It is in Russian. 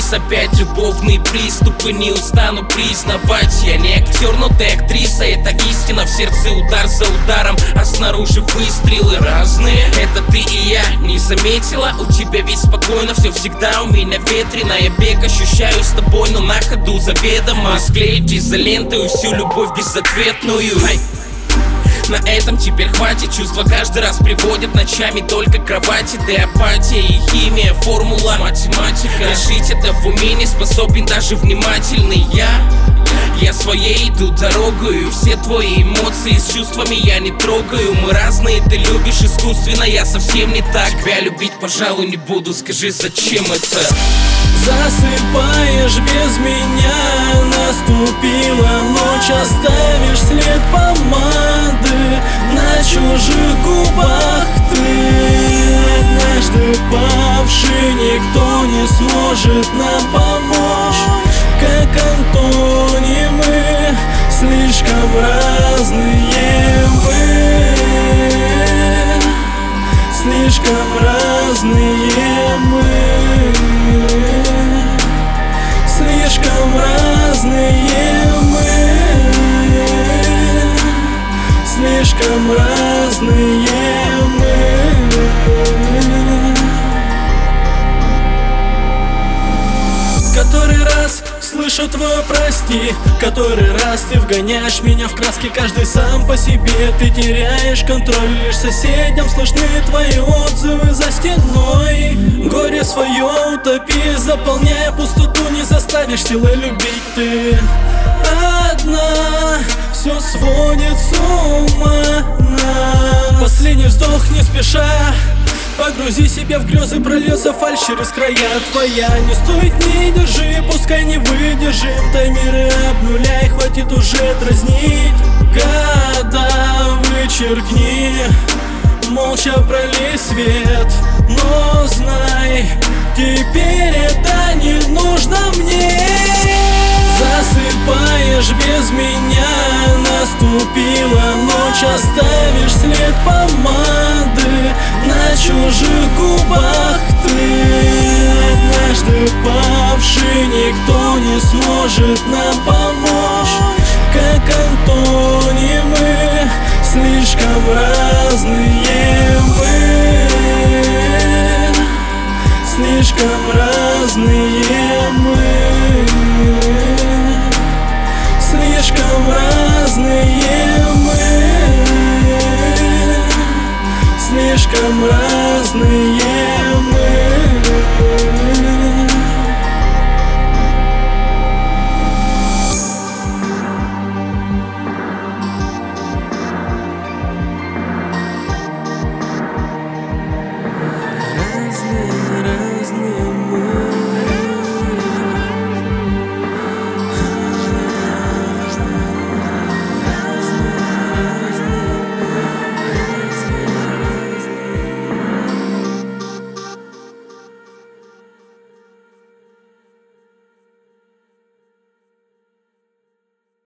Здесь опять любовные приступы, не устану признавать. Я не актер, но ты актриса, это истина. В сердце удар за ударом, а снаружи выстрелы разные. Это ты и я, не заметила? У тебя ведь спокойно, все всегда у меня ветрено. Я бег ощущаю с тобой, но на ходу заведомо склеить изолентой всю любовь безответную. На этом теперь хватит, чувства каждый раз приводят ночами только к кровати. Ты апатия и химия, формула, математика. Решить это в уме не способен даже внимательный я своей иду дорогою, все твои эмоции с чувствами я не трогаю. Мы разные, ты любишь искусственно, я совсем не так. Тебя любить, пожалуй, не буду, скажи, зачем это? Засыпаешь без меня, наступила ночь, оставишь след помады на чужих губах. Ты однажды павший, никто не сможет нам помочь. Как антонимы, слишком разные мы, слишком разные мы, слишком разные мы, слишком разные мы. Который раз слышу твое прости, который раз ты вгоняешь меня в краски. Каждый сам по себе, ты теряешь контроль. Лишь соседям слышны твои отзывы за стеной. Горе свое утопи, заполняя пустоту. Не заставишь силой любить ты одна, все сводит с ума. Последний вздох не спеша, погрузи себя в грезы, прольется фальшь через края твоя. Не стоит, не держи, пускай не выдержим. Таймеры обнуляй, хватит уже дразнить. Года вычеркни, молча пролей свет. Но знай, теперь это не нужно мне. Засыпаешь без меня, наступила ночь, оставишь след помады на чужих губах. Ты однажды павший, никто не сможет нам помочь. Как антонимы, слишком разные мы, слишком разные мы, слишком разные мы, слишком разные.